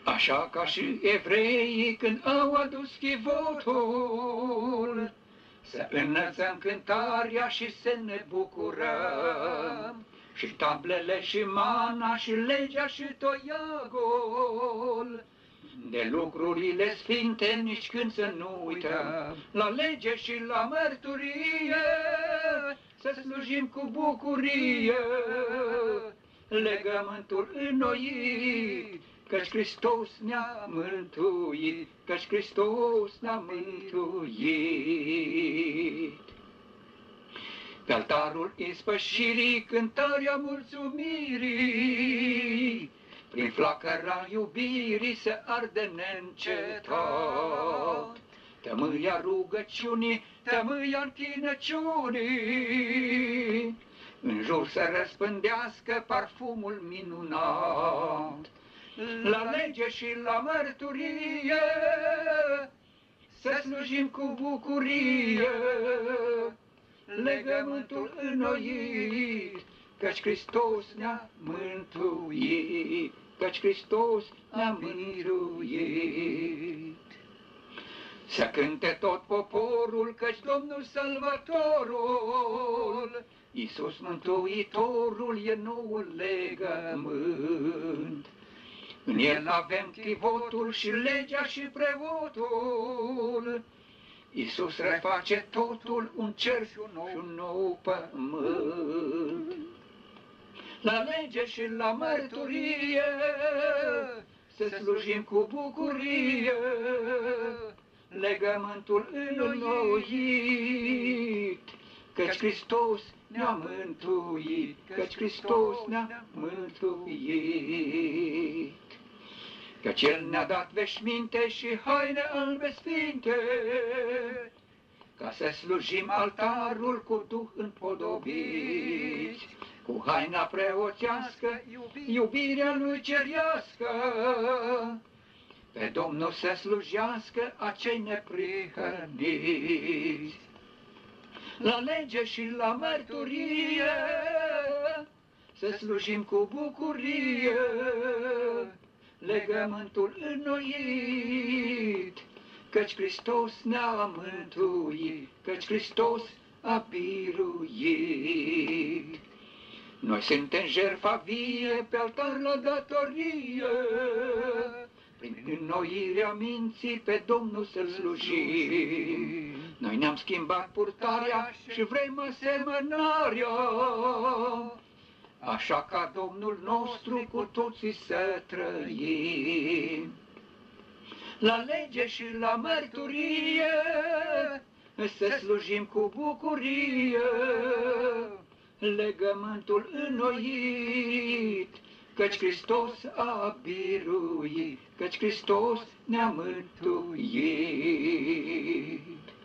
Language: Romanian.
Așa ca și evreii când au adus chivotul, să înălțăm cântarea și să ne bucurăm. Și tablele și mana și legea și toiagul, de lucrurile sfinte nici când să nu uităm. La lege și la mărturie să slujim cu bucurie, legământul înnoit, căci Hristos ne-a mântuit, căci Hristos ne-a mântuit. Pe altarul ispășirii, cântarea mulțumirii, prin flacăra iubirii să arde neîncetat. Tămâia rugăciunii, tămâia închinăciunii, în jur să răspândească parfumul minunat. La lege și la mărturie să slujim cu bucurie, legământul înnoit, căci Hristos ne-a mântuit, căci Hristos ne-a mântuit. Să cânte tot poporul, căci Domnul Salvatorul, Iisus Mântuitorul, e noul legământ. În el avem chivotul și legea și preotul, Iisus reface totul, un cer și un nou pământ. La lege și la mărturie să slujim cu bucurie, legământul înnoit, căci Hristos ne-a mântuit, căci Hristos ne-a mântuit. Căci El ne-a dat veșminte și haine albe sfinte, ca să slujim altarul cu Duh împodobiți, cu haina preoțească, iubirea Lui cerească, pe Domnul să slujească acei neprihăniți. La lege și la mărturie să slujim cu bucurie, legământul înnoit, căci Hristos ne-a mântuit, căci Hristos a biruit. Noi suntem jertfa vie pe altar la datorie, prin înnoirea minții pe Domnul să-L slujim. Noi ne-am schimbat purtarea și vrem asemănarea, așa ca Domnul nostru cu toții să trăim. La lege și la mărturie să slujim cu bucurie, legământul înnoit, căci Hristos a biruit, căci Hristos ne-a mântuit.